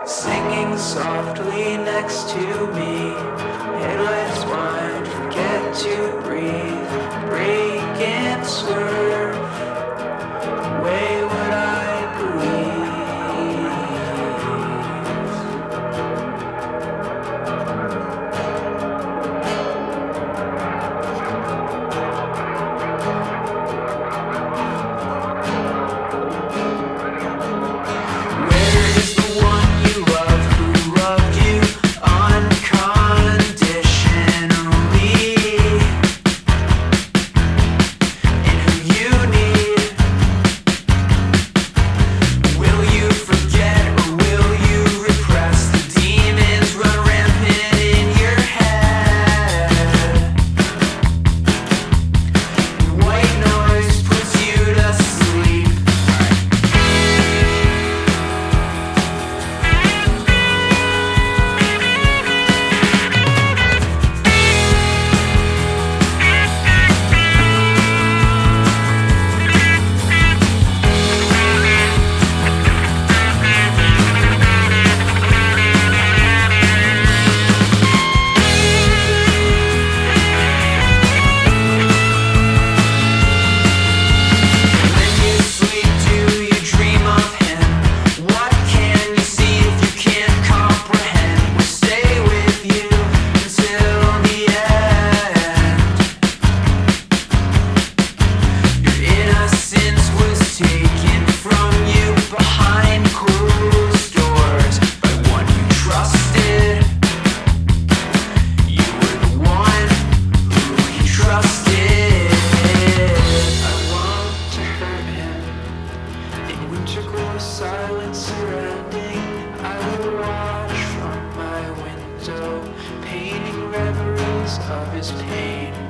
singing softly next to me. Headlights wide, forget to breathe, break and swerve, way what I believe. Where is the one you love who loved you unconditionally? And who you need? Will you forget or will you repress the demons run rampant in your head? White noise puts you to sleep. When you sleep, do you dream of him? What can you see if you can't comprehend? We'll stay with you until the end. Your innocence was taken from you behind closed doors by one you trusted. You were the one who he trusted. I want to hurt him. In winter grows silence surrounding. I will watch from my window, painting reveries of his pain.